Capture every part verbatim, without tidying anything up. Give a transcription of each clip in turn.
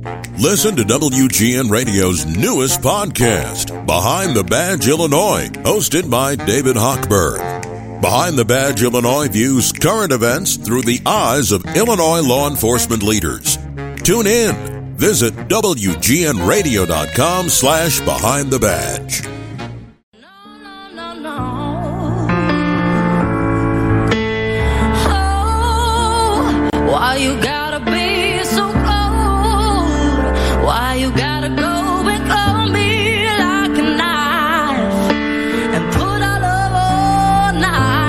Listen to W G N Radio's newest podcast, Behind the Badge Illinois, hosted by David Hochberg. Behind the Badge Illinois views current events through the eyes of Illinois law enforcement leaders. Tune in. Visit W G N radio dot com slash behind the badge. No, no, no, no. Oh, why you gotta be so cold? Why you gotta go and cut me like a knife and put all over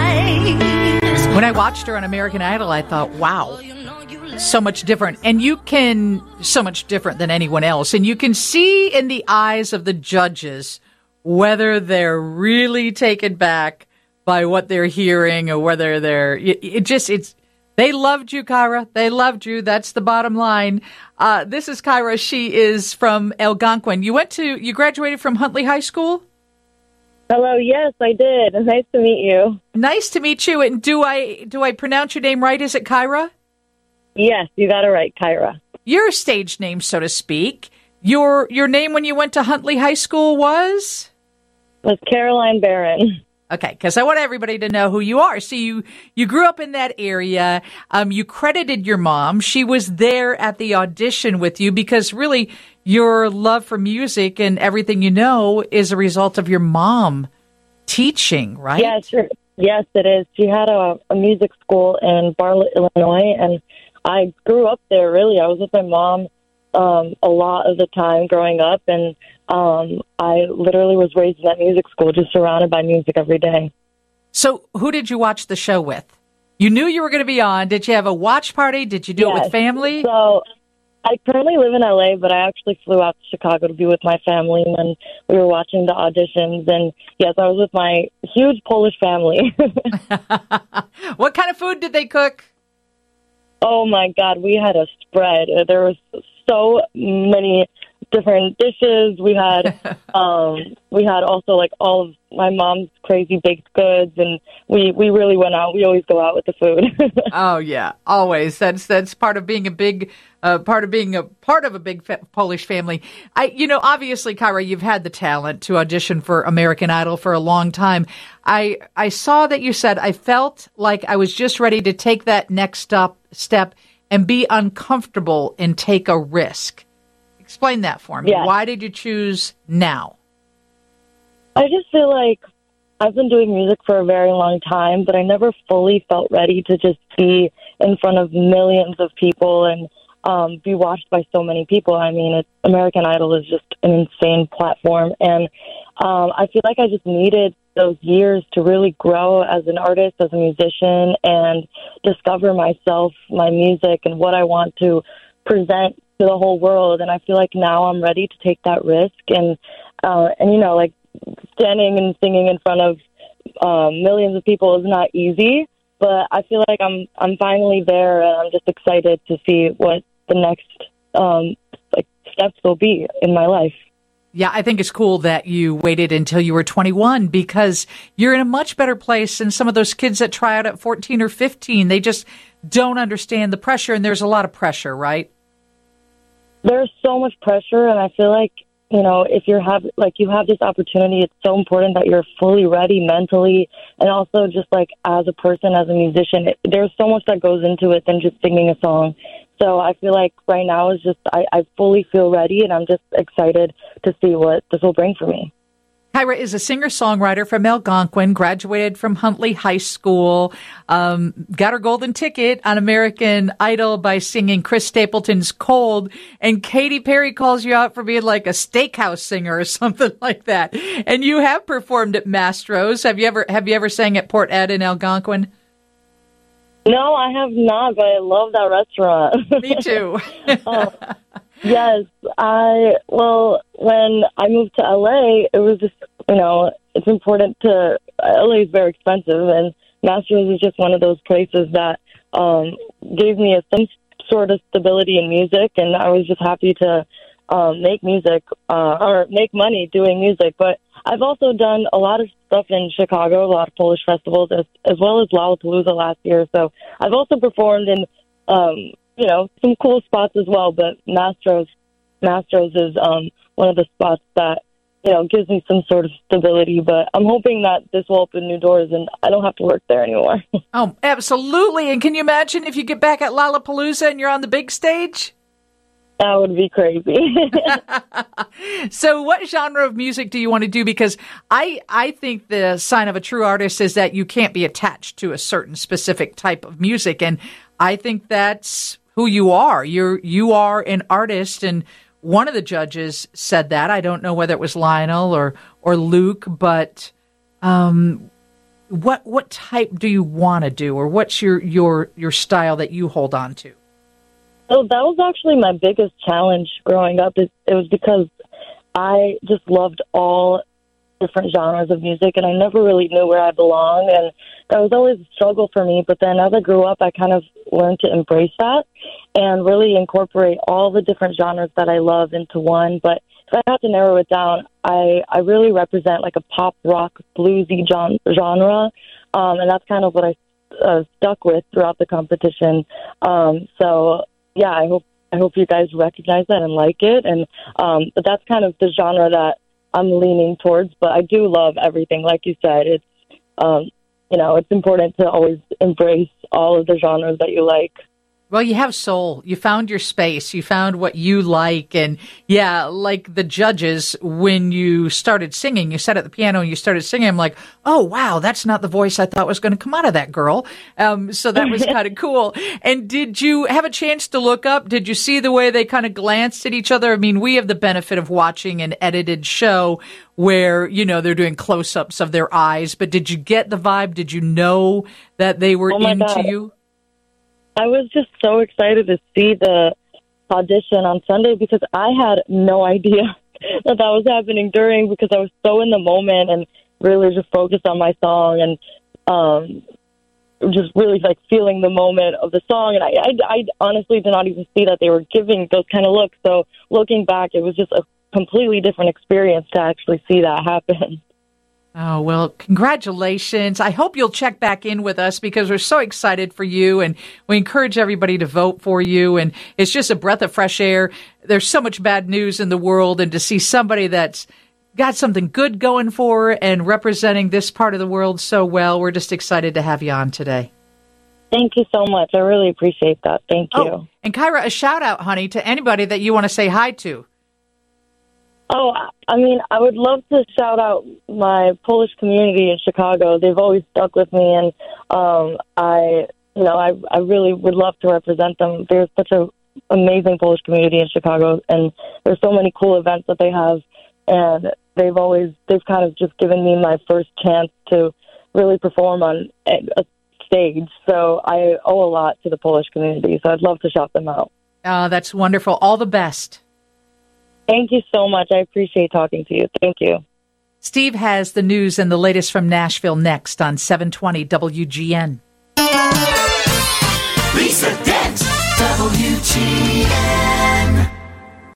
night? When I watched her on American Idol, I thought, wow, so much different. And you can, so much different than anyone else. And you can see in the eyes of the judges whether they're really taken back by what they're hearing or whether they're, it, it just, it's, they loved you, Kyra. They loved you. That's the bottom line. Uh, this is Kyra. She is from Algonquin. You went to, you graduated from Huntley High School? Hello, yes, I did. Nice to meet you. Nice to meet you. And do I, do I pronounce your name right? Is it Kyra? Yes, you got it right, Kyra. Your stage name, so to speak. Your your name when you went to Huntley High School was? Was Caroline Barron. Okay, because I want everybody to know who you are. So you, you grew up in that area. Um, you credited your mom. She was there at the audition with you because really your love for music and everything you know is a result of your mom teaching, right? Yes, sure. Yes, it is. She had a, a music school in Bartlett, Illinois, and I grew up there, really. I was with my mom um, a lot of the time growing up, and um, I literally was raised in that music school, just surrounded by music every day. So who did you watch the show with? You knew you were going to be on. Did you have a watch party? Did you do yes. it with family? So I currently live in L A, but I actually flew out to Chicago to be with my family when we were watching the auditions. And, yes, I was with my huge Polish family. What kind of food did they cook? Oh, my God, we had a spread. There was so many different dishes. We had um, we had also, like, all of my mom's crazy baked goods, and we, we really went out. We always go out with the food. Oh, yeah, always. That's that's part of being a big uh, part of being a part of a big fa- Polish family. I, you know, obviously, Kyra, you've had the talent to audition for American Idol for a long time. I I saw that you said, I felt like I was just ready to take that next step, step and be uncomfortable and take a risk. Explain that for me. Yes. Why did you choose now? I just feel like I've been doing music for a very long time, but I never fully felt ready to just be in front of millions of people and um, be watched by so many people. I mean, it's, American Idol is just an insane platform, and um, I feel like I just needed those years to really grow as an artist, as a musician, and discover myself, my music, and what I want to present to the whole world. And I feel like now I'm ready to take that risk, and uh, and you know, like, standing and singing in front of um, millions of people is not easy, but I feel like I'm I'm finally there, and I'm just excited to see what the next um, like steps will be in my life. Yeah, I think it's cool that you waited until you were twenty-one because you're in a much better place than some of those kids that try out at fourteen or fifteen. They just don't understand the pressure, and there's a lot of pressure, right? There's so much pressure, and I feel like, you know, if you have like you have this opportunity, it's so important that you're fully ready mentally, and also just like as a person, as a musician, it, there's so much that goes into it than just singing a song. So I feel like right now is just I, I fully feel ready, and I'm just excited to see what this will bring for me. Kyra is a singer-songwriter from Algonquin, graduated from Huntley High School, um, got her golden ticket on American Idol by singing Chris Stapleton's Cold, and Katy Perry calls you out for being like a steakhouse singer or something like that. And you have performed at Mastro's. Have you ever have you ever sang at Port Ed in Algonquin? No, I have not, but I love that restaurant. Me too. oh, yes, I, well, when I moved to L A, it was just, you know, it's important to, L A is very expensive, and Mastro's is just one of those places that um, gave me a, some sort of stability in music, and I was just happy to um, make music, uh, or make money doing music, but I've also done a lot of stuff in Chicago, a lot of Polish festivals, as, as well as Lollapalooza last year. So I've also performed in, um, you know, some cool spots as well. But Mastro's Mastros is um, one of the spots that, you know, gives me some sort of stability. But I'm hoping that this will open new doors and I don't have to work there anymore. Oh, absolutely. And can you imagine if you get back at Lollapalooza and you're on the big stage? That would be crazy. So what genre of music do you want to do? Because I, I think the sign of a true artist is that you can't be attached to a certain specific type of music. And I think that's who you are. You're, you are an artist. And one of the judges said that. I don't know whether it was Lionel or, or Luke, but um, what what type do you want to do, or what's your, your, your style that you hold on to? So that was actually my biggest challenge growing up. It, it was because I just loved all different genres of music, and I never really knew where I belonged, and that was always a struggle for me. But then as I grew up, I kind of learned to embrace that and really incorporate all the different genres that I love into one. But if I had to narrow it down, I, I really represent like a pop, rock, bluesy genre, um, and that's kind of what I uh, stuck with throughout the competition. Um, so... Yeah, I hope I hope you guys recognize that and like it, and um, but that's kind of the genre that I'm leaning towards. But I do love everything, like you said. It's um, you know, it's important to always embrace all of the genres that you like. Well, you have soul. You found your space. You found what you like. And yeah, like the judges, when you started singing, you sat at the piano and you started singing. I'm like, oh, wow, that's not the voice I thought was going to come out of that girl. Um, so that was kind of cool. And did you have a chance to look up? Did you see the way they kind of glanced at each other? I mean, we have the benefit of watching an edited show where, you know, they're doing close-ups of their eyes. But did you get the vibe? Did you know that they were oh my into God. you? I was just so excited to see the audition on Sunday because I had no idea that that was happening during, because I was so in the moment and really just focused on my song and um, just really like feeling the moment of the song. And I, I, I honestly did not even see that they were giving those kind of looks. So looking back, it was just a completely different experience to actually see that happen. Oh, well, congratulations. I hope you'll check back in with us because we're so excited for you, and we encourage everybody to vote for you. And it's just a breath of fresh air. There's so much bad news in the world, and to see somebody that's got something good going for her and representing this part of the world so well, we're just excited to have you on today. Thank you so much. I really appreciate that. Thank you. Oh, and Kyra, a shout out, honey, to anybody that you want to say hi to. Oh, I mean, I would love to shout out my Polish community in Chicago. They've always stuck with me, and um, I, you know, I, I really would love to represent them. There's such an amazing Polish community in Chicago, and there's so many cool events that they have, and they've always, they've kind of just given me my first chance to really perform on a stage. So I owe a lot to the Polish community, so I'd love to shout them out. Oh, that's wonderful. All the best. Thank you so much. I appreciate talking to you. Thank you. Steve has the news and the latest from Nashville next on seven twenty W G N. Lisa Dent, W G N.